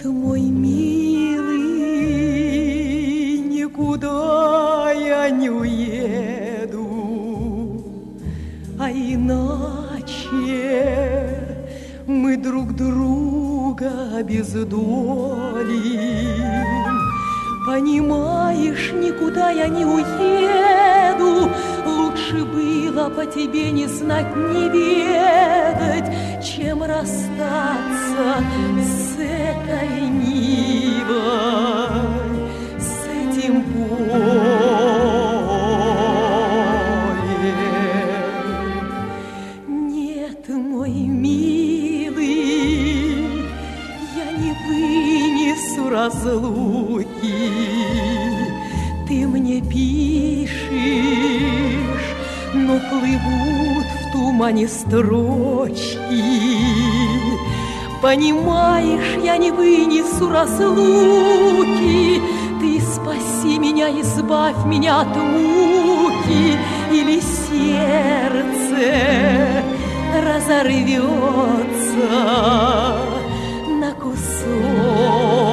мой милый, никуда я не уеду, а иначе мы друг друга обездолим. Понимаешь, никуда я не уеду, лучше было по тебе не знать, не ведать, чем расстаться с этой нивой, с этим полем. Нет, мой милый, я не вынесу разлуки. Ты мне пишешь, но плывут в тумане строчки. Понимаешь, я не вынесу разлуки. Ты спаси меня, избавь меня от муки, или сердце разорвется на кусочки.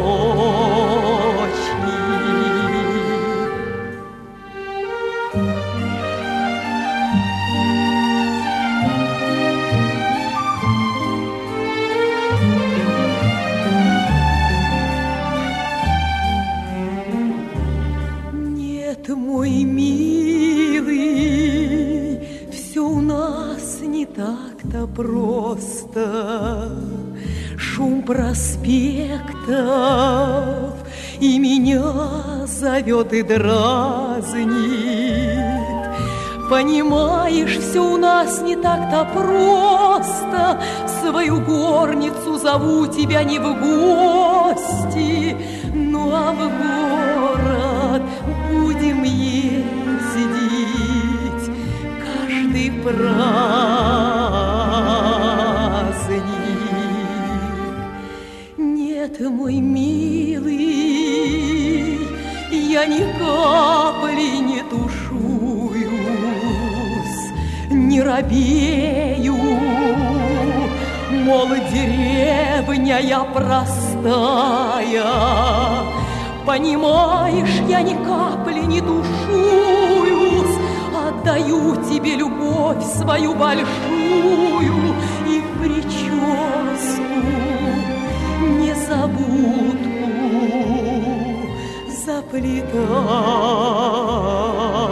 Мой милый, все у нас не так-то просто. Шум проспектов и меня зовет и дразнит. Понимаешь, все у нас не так-то просто. В свою горницу зову тебя не в гости, ну а в город будем ездить каждый праздник. Нет, мой милый, я ни капли не тушуюсь, не робею, мол, деревня я простая. Понимаешь, я ни капли не тушуюсь, отдаю тебе любовь свою большую и в прическу незабудку заплетаю.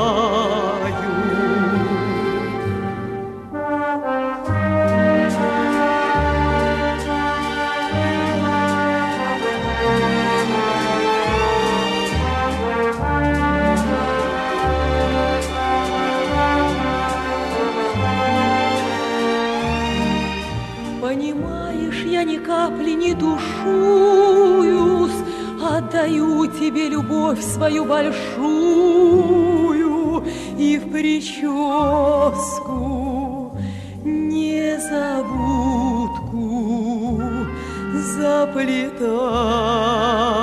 Понимаешь, я ни капли не тушуюсь, отдаю тебе любовь свою большую и в прическу незабудку заплетаю.